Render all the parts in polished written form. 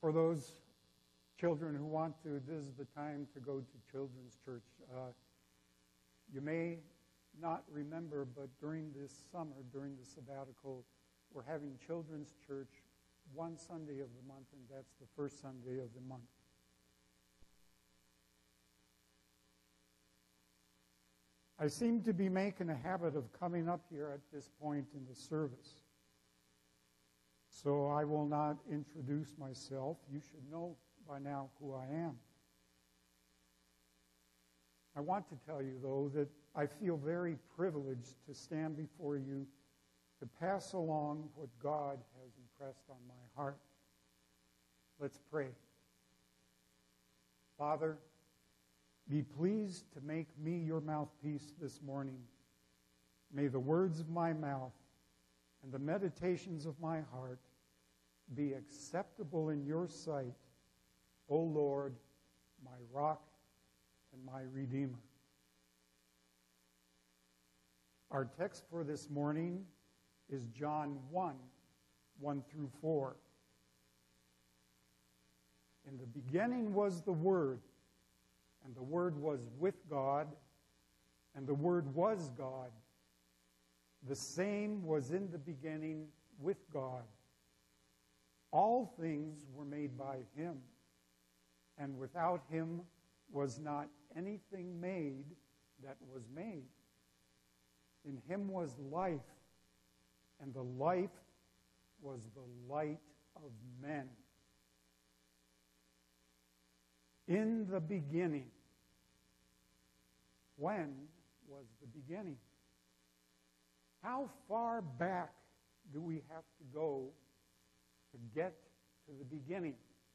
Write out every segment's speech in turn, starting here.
For those children who want to, this is the time to go to children's church. You may not remember, but during this summer, during the sabbatical, we're having children's church one Sunday of the month, and that's the first Sunday of the month. I seem to be making a habit of coming up here at this point in the service. So I will not introduce myself. You should know by now who I am. I want to tell you, though, that I feel very privileged to stand before you to pass along what God has impressed on my heart. Let's pray. Father, be pleased to make me your mouthpiece this morning. May the words of my mouth and the meditations of my heart be acceptable in your sight, O Lord, my rock and my Redeemer. Our text for this morning is John 1, 1 through 4. In the beginning was the Word, and the Word was with God, and the Word was God. The same was in the beginning with God. All things were made by Him, and without Him was not anything made that was made. In Him was life, and the life was the light of men. In the beginning. When was the beginning? How far back do we have to go to get to the beginning?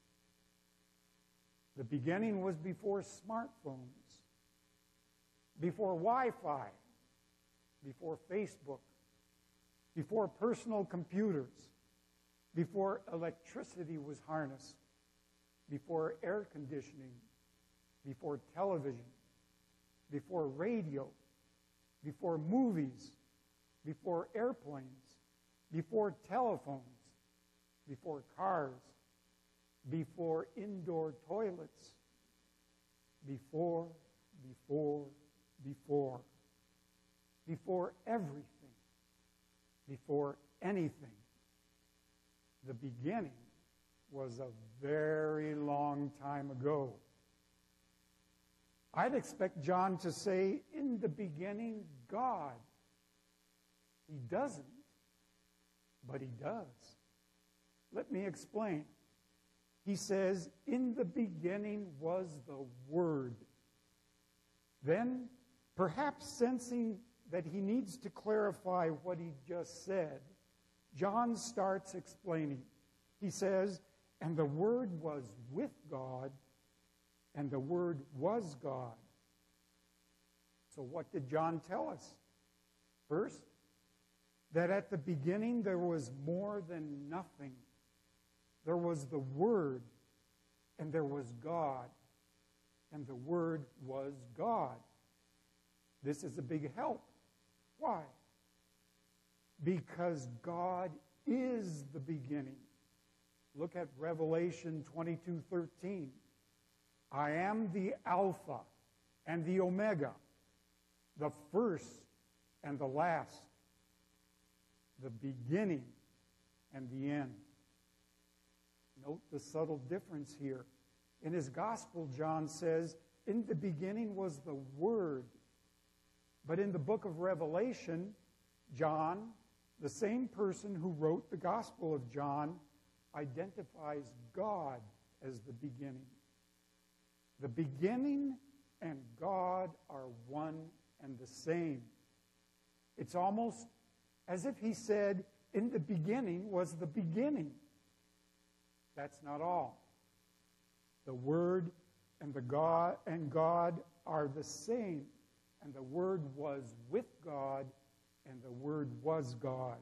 The beginning was before smartphones, before Wi-Fi, before Facebook, before personal computers, before electricity was harnessed, before air conditioning, before television, before radio, before movies, before airplanes, before telephones, before cars, before indoor toilets, before everything, before anything. The beginning was a very long time ago. I'd expect John to say, in the beginning, God. He doesn't, but he does. Let me explain. He says, in the beginning was the Word. Then, perhaps sensing that he needs to clarify what he just said, John starts explaining. He says, and the Word was with God, and the Word was God. So what did John tell us? First, that at the beginning there was more than nothing. There was the Word, and there was God, and the Word was God. This is a big help. Why? Because God is the beginning. Look at Revelation 22:13. I am the Alpha and the Omega, the first and the last, the beginning and the end. Note the subtle difference here. In his gospel, John says, in the beginning was the Word. But in the book of Revelation, John, the same person who wrote the Gospel of John, identifies God as the beginning. The beginning and God are one and the same. It's almost as if he said, in the beginning was the beginning. That's not all. The Word and God are the same. And the Word was with God, and the Word was God.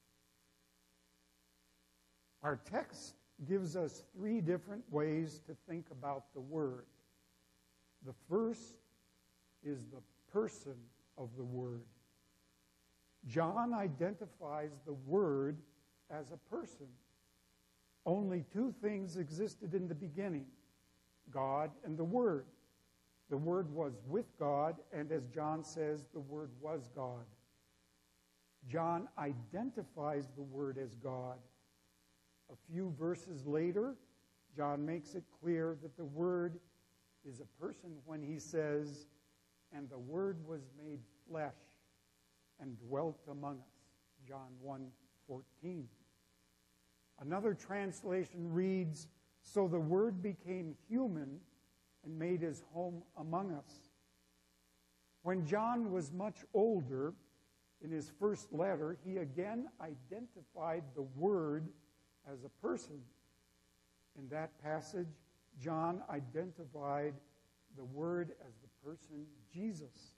Our text gives us three different ways to think about the Word. The first is the person of the Word. John identifies the Word as a person. Only two things existed in the beginning, God and the Word. The Word was with God, and as John says, the Word was God. John identifies the Word as God. A few verses later, John makes it clear that the Word is a person when he says, "And the Word was made flesh and dwelt among us." John 1:14. Another translation reads, "So the Word became human and made his home among us." When John was much older, in his first letter, he again identified the Word as a person. In that passage, John identified the Word as the person Jesus.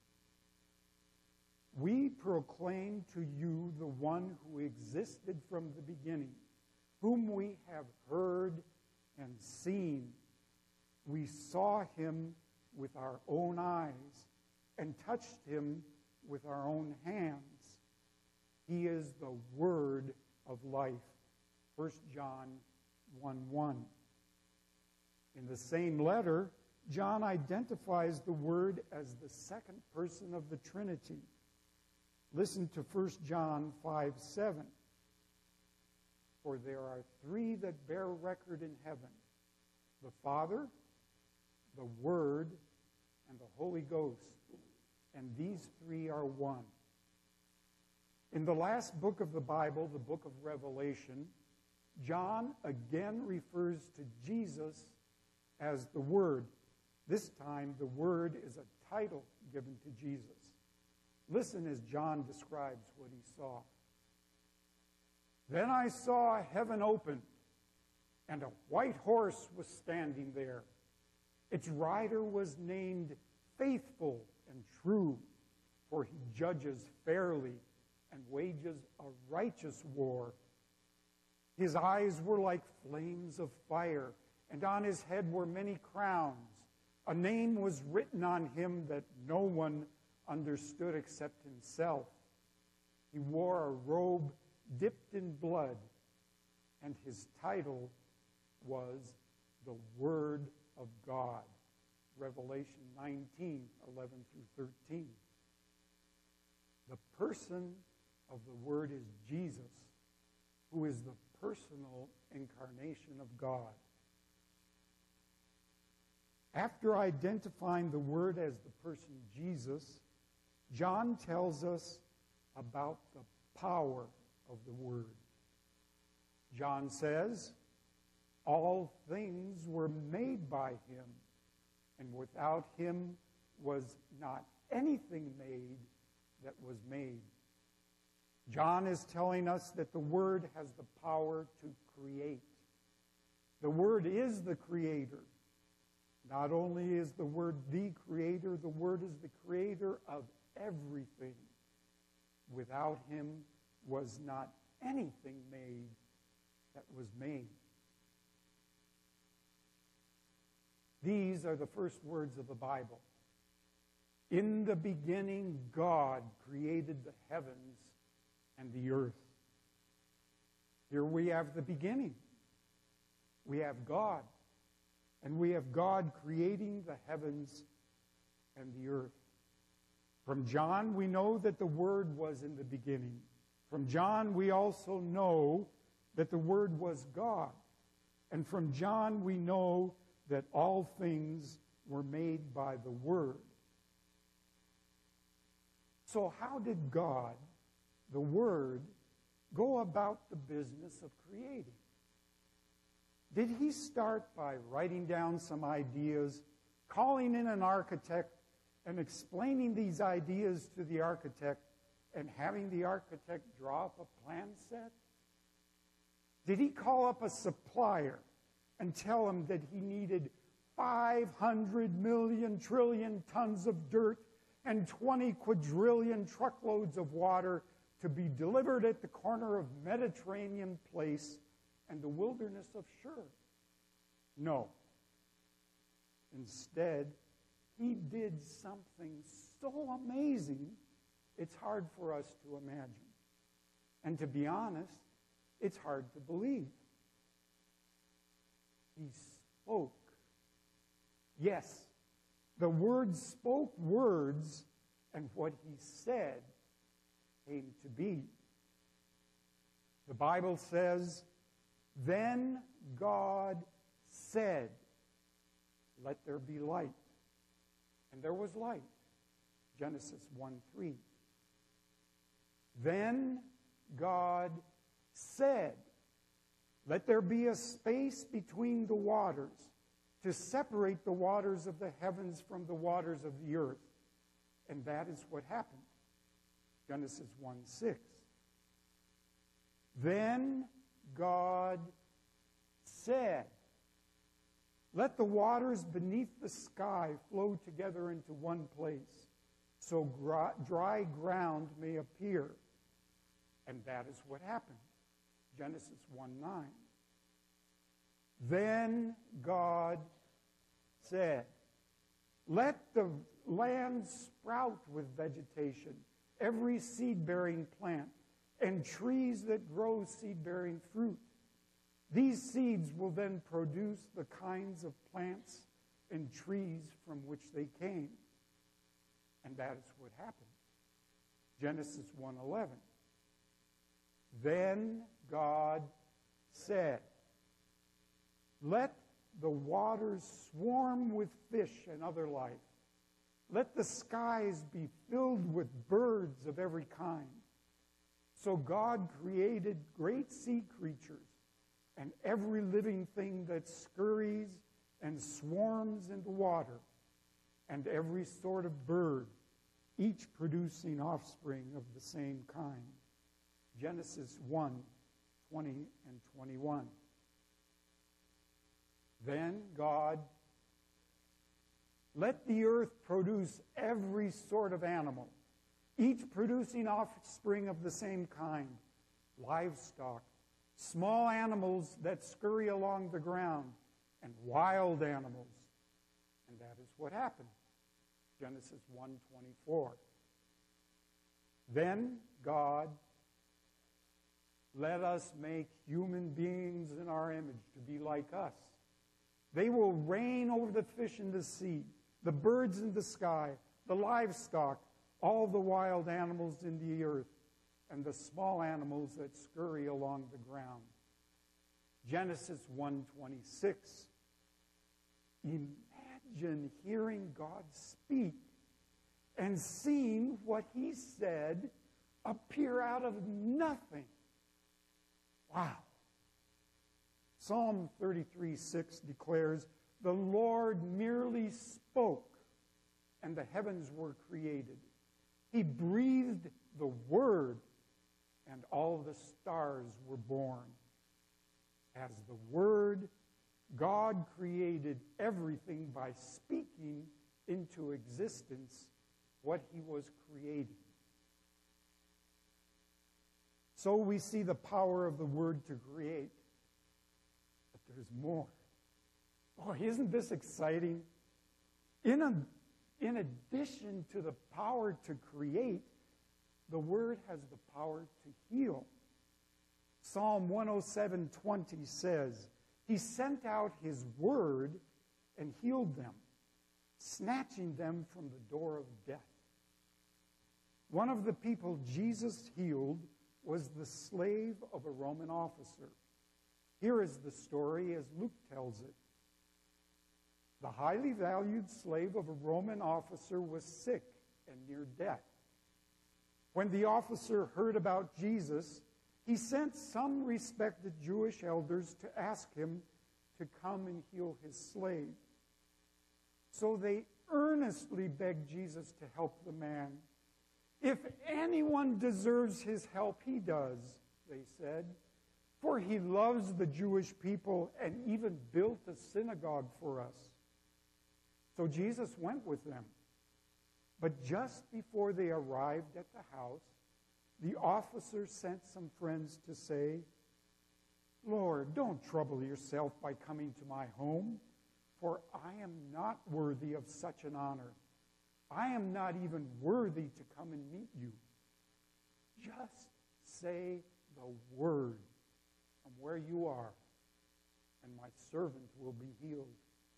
"We proclaim to you the one who existed from the beginning, whom we have heard and seen. We saw him with our own eyes and touched him with our own hands. He is the Word of life." 1 John 1:1. In the same letter, John identifies the Word as the second person of the Trinity. Listen to 1 John 5:7. "For there are three that bear record in heaven, the Father, the Word, and the Holy Ghost, and these three are one." In the last book of the Bible, the book of Revelation, John again refers to Jesus as the Word. This time, the Word is a title given to Jesus. Listen as John describes what he saw. "Then I saw heaven open, and a white horse was standing there. Its rider was named Faithful and True, for he judges fairly and wages a righteous war. His eyes were like flames of fire, and on his head were many crowns. A name was written on him that no one understood except himself. He wore a robe dipped in blood, and his title was the Word of God." Revelation 19:11-13. The person of the Word is Jesus, who is the personal incarnation of God. After identifying the Word as the person Jesus, John tells us about the power of the Word. John says, "All things were made by him, and without him was not anything made that was made." John is telling us that the Word has the power to create. The Word is the Creator. Not only is the Word the Creator, the Word is the Creator of everything. Without him was not anything made that was made. These are the first words of the Bible. "In the beginning, God created the heavens and the earth." Here we have the beginning. We have God. And we have God creating the heavens and the earth. From John, we know that the Word was in the beginning. From John, we also know that the Word was God. And from John, we know that all things were made by the Word. So how did God, the Word, go about the business of creating? Did he start by writing down some ideas, calling in an architect, and explaining these ideas to the architect, and having the architect draw up a plan set? Did he call up a supplier and tell him that he needed 500 million trillion tons of dirt and 20 quadrillion truckloads of water to be delivered at the corner of Mediterranean Place and the wilderness of Shur? No. Instead, he did something so amazing, it's hard for us to imagine. And to be honest, it's hard to believe. He spoke. Yes, the Word spoke words, and what he said came to be. The Bible says, "Then God said, 'Let there be light.' And there was light." Genesis 1:3. "Then God said, 'Let there be a space between the waters to separate the waters of the heavens from the waters of the earth.' And that is what happened. Genesis 1:6. "Then God said, 'Let the waters beneath the sky flow together into one place, so dry ground may appear.' And that is what happened. Genesis 1:9. "Then God said, 'Let the land sprout with vegetation, every seed-bearing plant, and trees that grow seed-bearing fruit. These seeds will then produce the kinds of plants and trees from which they came.' And that is what happened. Genesis 1:11. "Then God said, 'Let the waters swarm with fish and other life. Let the skies be filled with birds of every kind.' So God created great sea creatures and every living thing that scurries and swarms in the water, and every sort of bird, each producing offspring of the same kind." Genesis 1:20 and 21. "Then God, 'Let the earth produce every sort of animal, each producing offspring of the same kind, livestock, small animals that scurry along the ground, and wild animals.' And that is what happened. Genesis 1:24. "Then God, 'Let us make human beings in our image to be like us. They will reign over the fish in the sea, the birds in the sky, the livestock, all the wild animals in the earth, and the small animals that scurry along the ground.'" Genesis 1:26. Imagine hearing God speak and seeing what he said appear out of nothing. Wow. Psalm 33:6 declares, "The Lord merely spoke, and the heavens were created. He breathed the word, and all the stars were born." As the Word, God created everything by speaking into existence what he was creating. So we see the power of the Word to create. But there's more. Boy, isn't this exciting? In addition to the power to create, the Word has the power to heal. Psalm 107:20 says, "He sent out his word and healed them, snatching them from the door of death." One of the people Jesus healed was the slave of a Roman officer. Here is the story as Luke tells it. The highly valued slave of a Roman officer was sick and near death. When the officer heard about Jesus, he sent some respected Jewish elders to ask him to come and heal his slave. So they earnestly begged Jesus to help the man. "If anyone deserves his help, he does," they said, "for he loves the Jewish people and even built a synagogue for us." So Jesus went with them. But just before they arrived at the house, the officer sent some friends to say, "Lord, don't trouble yourself by coming to my home, for I am not worthy of such an honor. I am not even worthy to come and meet you. Just say the word from where you are, and my servant will be healed."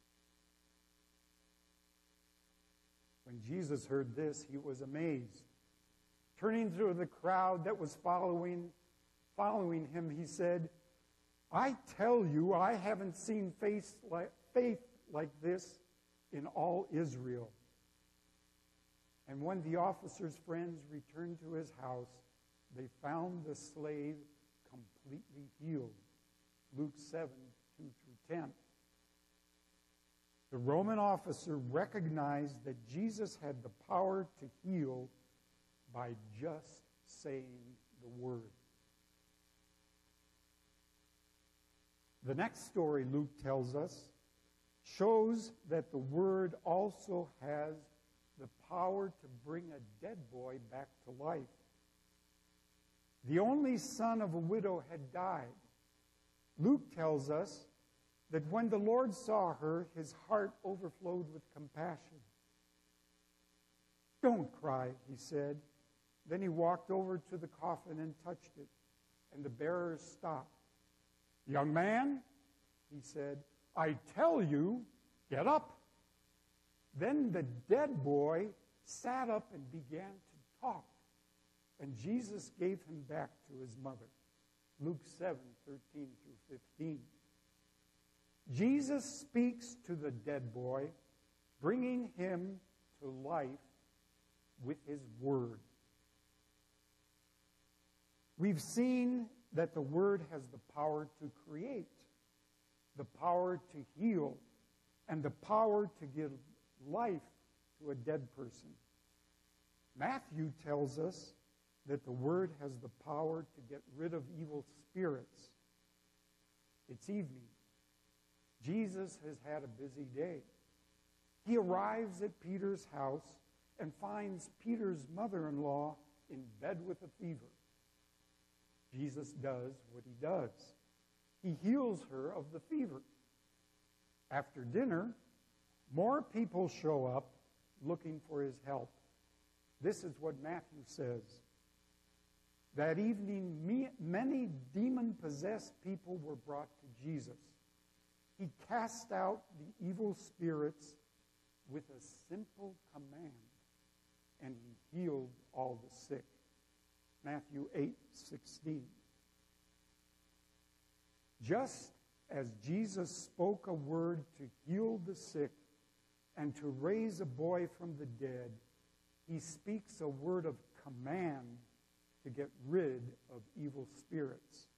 When Jesus heard this, he was amazed. Turning to the crowd that was following him, he said, "I tell you, I haven't seen faith like this in all Israel." And when the officer's friends returned to his house, they found the slave completely healed. Luke 7, 2 through 10. The Roman officer recognized that Jesus had the power to heal by just saying the word. The next story Luke tells us shows that the word also has the power to bring a dead boy back to life. The only son of a widow had died. Luke tells us that when the Lord saw her, his heart overflowed with compassion. "Don't cry," he said. Then he walked over to the coffin and touched it, and the bearers stopped. "Young man," he said, "I tell you, get up." Then the dead boy sat up and began to talk, and Jesus gave him back to his mother. Luke 7, 13 through 15. Jesus speaks to the dead boy, bringing him to life with his word. We've seen that the word has the power to create, the power to heal, and the power to give life to a dead person. Matthew tells us that the word has the power to get rid of evil spirits. It's evening. Jesus has had a busy day. He arrives at Peter's house and finds Peter's mother-in-law in bed with a fever. Jesus does what he does. He heals her of the fever. After dinner, more people show up looking for his help. This is what Matthew says. That evening, many demon-possessed people were brought to Jesus. He cast out the evil spirits with a simple command, and he healed all the sick. Matthew 8:16. Just as Jesus spoke a word to heal the sick and to raise a boy from the dead, he speaks a word of command to get rid of evil spirits.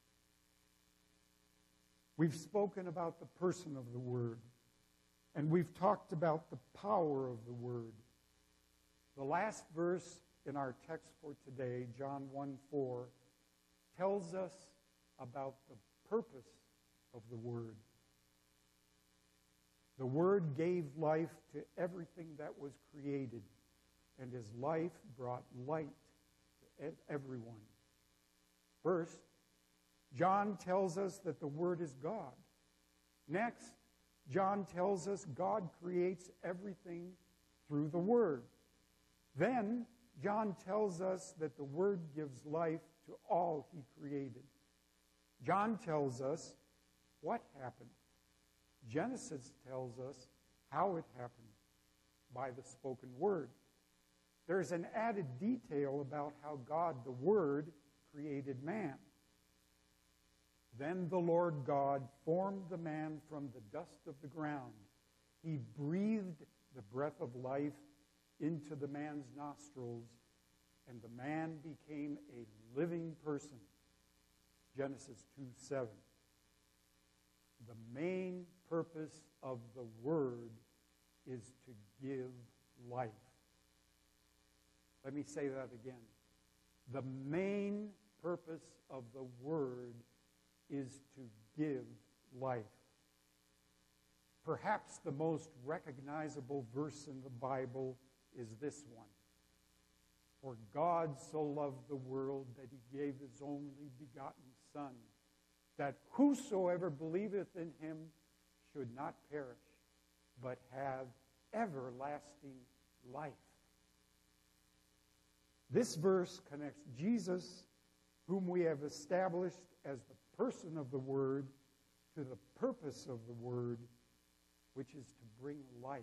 We've spoken about the person of the Word, and we've talked about the power of the Word. The last verse in our text for today, John 1:4, tells us about the purpose of the Word. The Word gave life to everything that was created, and his life brought light to everyone. First, John tells us that the Word is God. Next, John tells us God creates everything through the Word. Then, John tells us that the Word gives life to all he created. John tells us what happened. Genesis tells us how it happened, by the spoken Word. There's an added detail about how God, the Word, created man. Then the Lord God formed the man from the dust of the ground. He breathed the breath of life into the man's nostrils, and the man became a living person. Genesis 2:7. The main purpose of the Word is to give life. Let me say that again. The main purpose of the Word is to give life. Perhaps the most recognizable verse in the Bible is this one. For God so loved the world that he gave his only begotten Son, that whosoever believeth in him should not perish, but have everlasting life. This verse connects Jesus, whom we have established as the person of the Word, to to the purpose of the word, which is to bring life.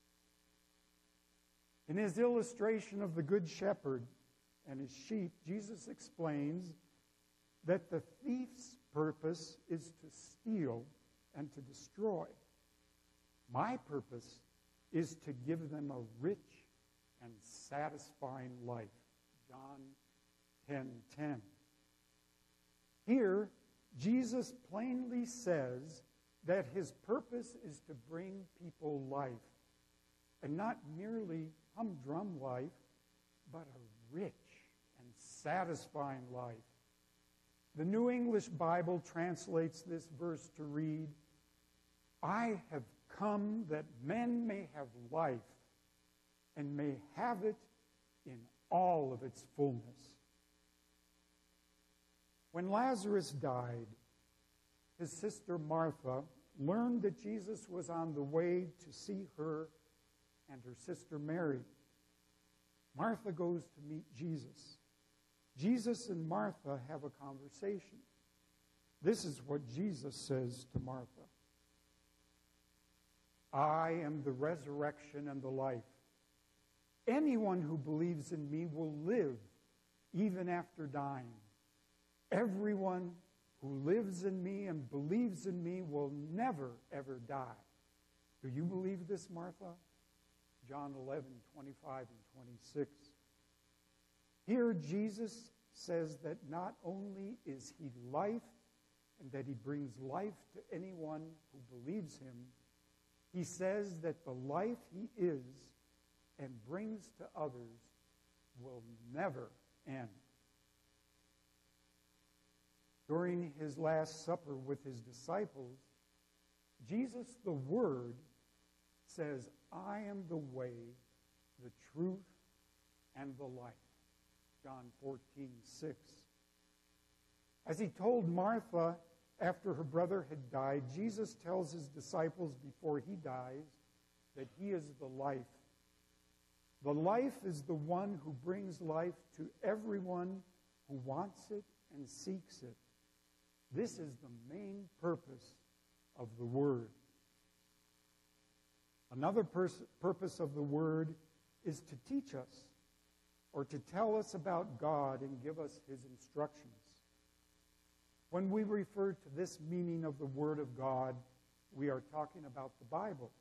In his illustration of the Good Shepherd and his sheep, Jesus explains that the thief's purpose is to steal and to destroy. My purpose is to give them a rich and satisfying life. John 10:10. Here, Jesus plainly says that his purpose is to bring people life, and not merely humdrum life, but a rich and satisfying life. The New English Bible translates this verse to read, "I have come that men may have life and may have it in all of its fullness." When Lazarus died, his sister Martha learned that Jesus was on the way to see her and her sister Mary. Martha goes to meet Jesus. Jesus and Martha have a conversation. This is what Jesus says to Martha. "I am the resurrection and the life. Anyone who believes in me will live even after dying. Everyone who lives in me and believes in me will never, ever die." Do you believe this, Martha? John 11:25 and 26. Here Jesus says that not only is he life and that he brings life to anyone who believes him, he says that the life he is and brings to others will never end. During his Last Supper with his disciples, Jesus, the Word, says, "I am the way, the truth, and the life." John 14:6. As he told Martha after her brother had died, Jesus tells his disciples before he dies that he is the life. The life is the one who brings life to everyone who wants it and seeks it. This is the main purpose of the Word. Another purpose of the Word is to teach us or to tell us about God and give us his instructions. When we refer to this meaning of the Word of God, we are talking about the Bible.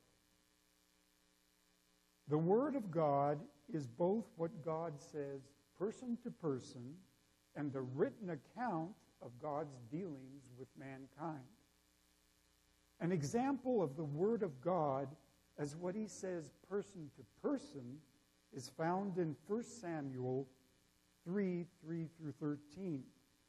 The Word of God is both what God says person to person and the written account of God's dealings with mankind. An example of the Word of God as what he says person to person is found in 1 Samuel 3:3-13.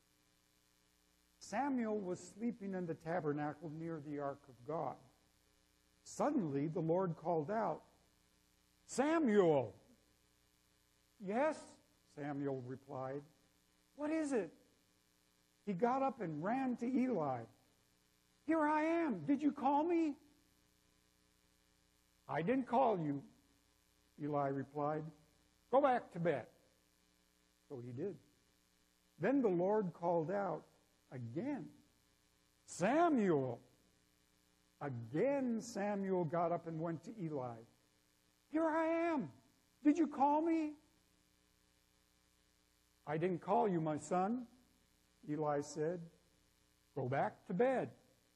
Samuel was sleeping in the tabernacle near the ark of God. Suddenly the Lord called out, "Samuel!" "Yes," Samuel replied. "What is it?" He got up and ran to Eli. "Here I am. Did you call me?" "I didn't call you," Eli replied. "Go back to bed." So he did. Then the Lord called out again, "Samuel!" Again Samuel got up and went to Eli. "Here I am. Did you call me?" "I didn't call you, my son," Eli said. "Go back to bed."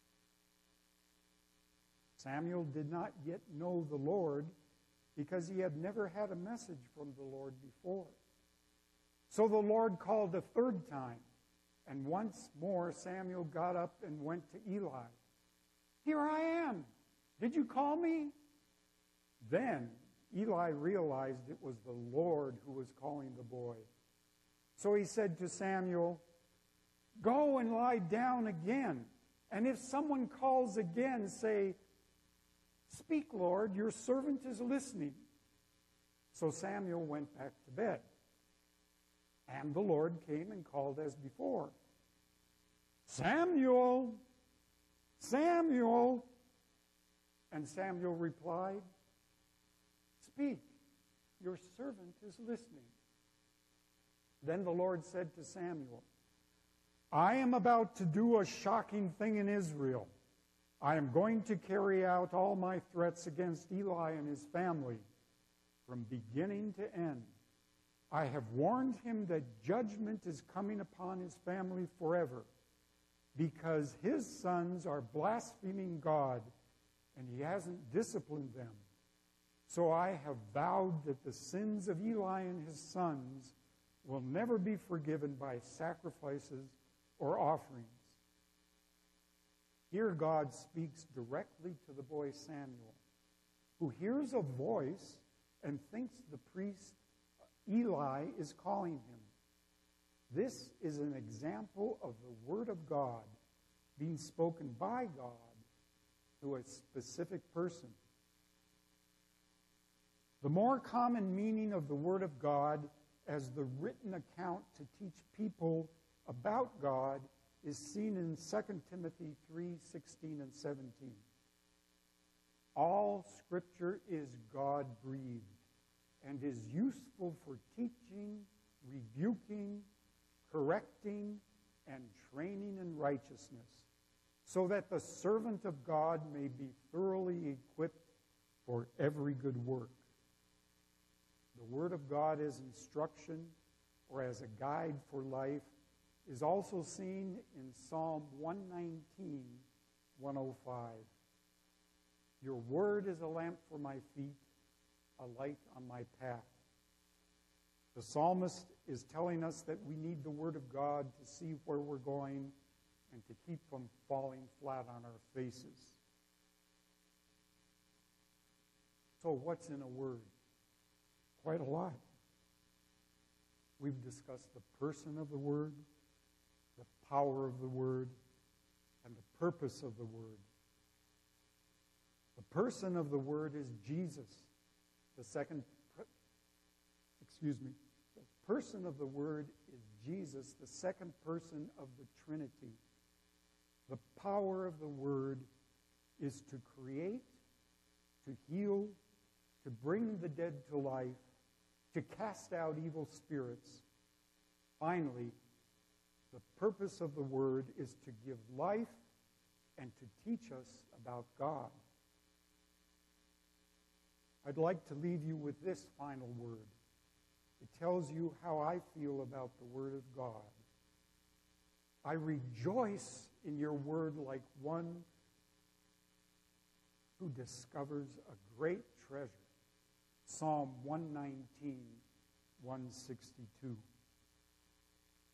Samuel did not yet know the Lord because he had never had a message from the Lord before. So the Lord called a third time, and once more Samuel got up and went to Eli. "Here I am. Did you call me?" Then Eli realized it was the Lord who was calling the boy. So he said to Samuel, "Go and lie down again, and if someone calls again, say, 'Speak, Lord, your servant is listening.'" So Samuel went back to bed. And the Lord came and called as before, "Samuel! Samuel!" And Samuel replied, "Speak, your servant is listening." Then the Lord said to Samuel, "I am about to do a shocking thing in Israel. I am going to carry out all my threats against Eli and his family from beginning to end. I have warned him that judgment is coming upon his family forever because his sons are blaspheming God and he hasn't disciplined them. So I have vowed that the sins of Eli and his sons will never be forgiven by sacrifices or offerings. Here God speaks directly to the boy Samuel, who hears a voice and thinks the priest Eli is calling him. This is an example of the Word of God being spoken by God to a specific person. The more common meaning of the Word of God as the written account to teach people about God is seen in 2 Timothy 3:16 and 17. All Scripture is God-breathed and is useful for teaching, rebuking, correcting, and training in righteousness, so that the servant of God may be thoroughly equipped for every good work. The Word of God as instruction or as a guide for life is also seen in Psalm 119, 105. Your word is a lamp for my feet, a light on my path. The psalmist is telling us that we need the Word of God to see where we're going and to keep from falling flat on our faces. So what's in a word? Quite a lot. We've discussed the person of the Word, the power of the Word, and the purpose of the Word. The person of the Word is Jesus. The person of the Word is Jesus, the second person of the Trinity. The power of the Word is to create, to heal, to bring the dead to life, to cast out evil spirits. Finally, the purpose of the Word is to give life and to teach us about God. I'd like to leave you with this final word. It tells you how I feel about the Word of God. I rejoice in your Word like one who discovers a great treasure. Psalm 119, 162.